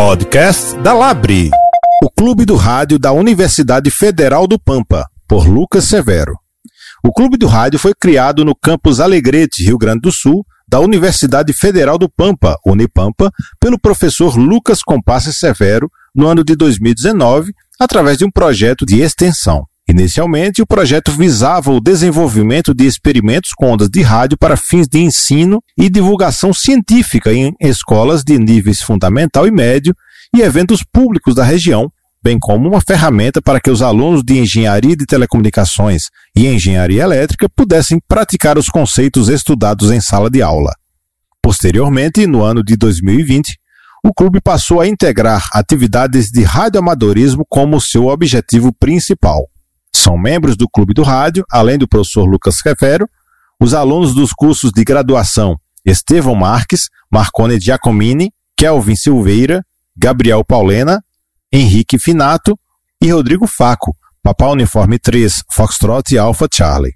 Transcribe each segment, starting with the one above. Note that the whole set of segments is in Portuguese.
Podcast da Labre, o Clube do Rádio da Universidade Federal do Pampa, por Lucas Severo. O Clube do Rádio foi criado no campus Alegrete, Rio Grande do Sul, da Universidade Federal do Pampa, Unipampa, pelo professor Lucas Compasse Severo, no ano de 2019, através de um projeto de extensão. Inicialmente, o projeto visava o desenvolvimento de experimentos com ondas de rádio para fins de ensino e divulgação científica em escolas de níveis fundamental e médio e eventos públicos da região, bem como uma ferramenta para que os alunos de engenharia de telecomunicações e engenharia elétrica pudessem praticar os conceitos estudados em sala de aula. Posteriormente, no ano de 2020, o clube passou a integrar atividades de radioamadorismo como seu objetivo principal. São membros do Clube do Rádio, além do professor Lucas Severo, os alunos dos cursos de graduação Estevão Marques, Marcone Giacomini, Kelvin Silveira, Gabriel Paulena, Henrique Finato e Rodrigo Faco, Papa Uniforme 3, Foxtrot e Alpha Charlie.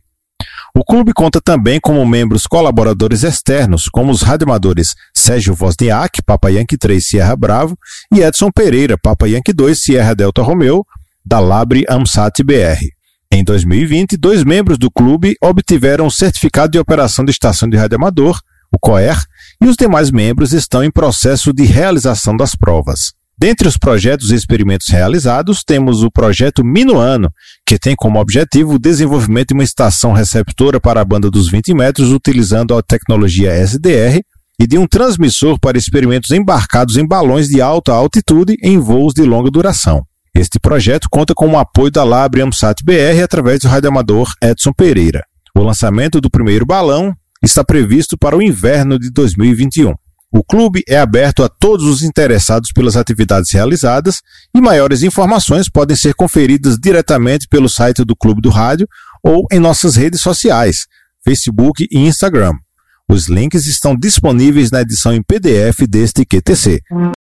O clube conta também como membros colaboradores externos, como os radioamadores Sérgio Wozniak, Papa Yankee 3, Sierra Bravo, e Edson Pereira, Papa Yankee 2, Sierra Delta Romeo, da Labre AMSAT BR. Em 2020, 2 membros do clube obtiveram o Certificado de Operação de Estação de Radioamador, o COER, e os demais membros estão em processo de realização das provas. Dentre os projetos e experimentos realizados, temos o projeto Minuano, que tem como objetivo o desenvolvimento de uma estação receptora para a banda dos 20 metros utilizando a tecnologia SDR e de um transmissor para experimentos embarcados em balões de alta altitude em voos de longa duração. Este projeto conta com o apoio da Labre AMSAT BR através do radioamador Edson Pereira. O lançamento do primeiro balão está previsto para o inverno de 2021. O clube é aberto a todos os interessados pelas atividades realizadas e maiores informações podem ser conferidas diretamente pelo site do Clube do Rádio ou em nossas redes sociais, Facebook e Instagram. Os links estão disponíveis na edição em PDF deste QTC.